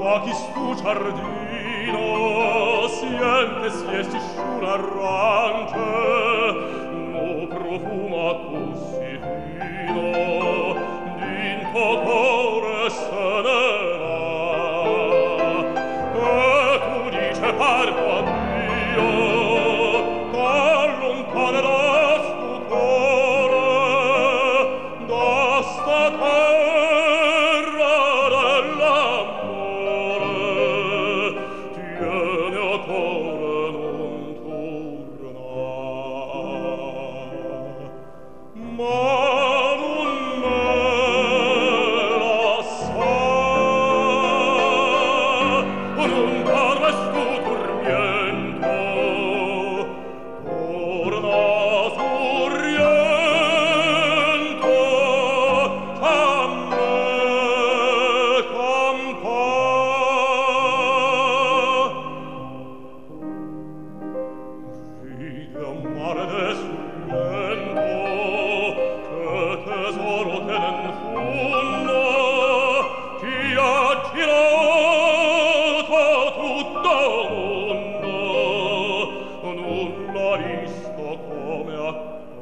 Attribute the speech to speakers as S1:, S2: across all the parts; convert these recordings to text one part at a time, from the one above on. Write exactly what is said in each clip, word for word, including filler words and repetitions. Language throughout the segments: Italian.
S1: qua chi stu giardino siente si esti sciura arrange no profuma così fino d'into core se ne va e tu dice parco a Dio t'allontanerà stu core da sta terra dell'amore tiene a core non torna ma non me la sa non parve stu tormento torna sorriento a me campa vide a mare de sorrento che tesoro tenen fondo chi ha girato tutto mondo non l'ha visto come a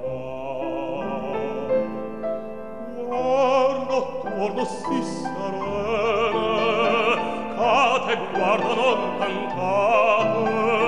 S1: guarda attorno si serene ca te guardano cantate